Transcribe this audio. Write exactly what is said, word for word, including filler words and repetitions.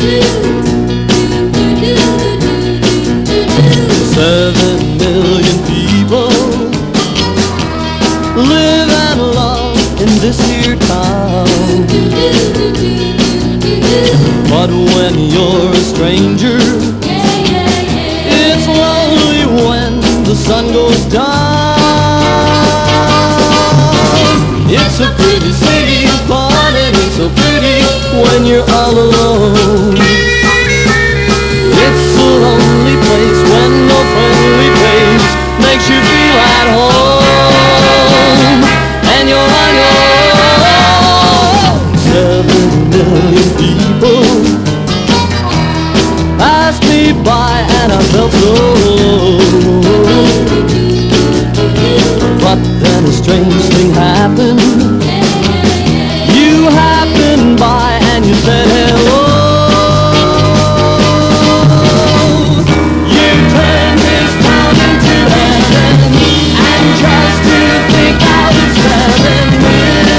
Seven million people live and love in this here town. But when you're a stranger, it's lonely when the sun goes down. It's a pretty city, but it ain't so pretty when you're all alone. It's a lonely place when no friendly face makes you feel at home, and you're on your own. Seven million people passed me by and I felt so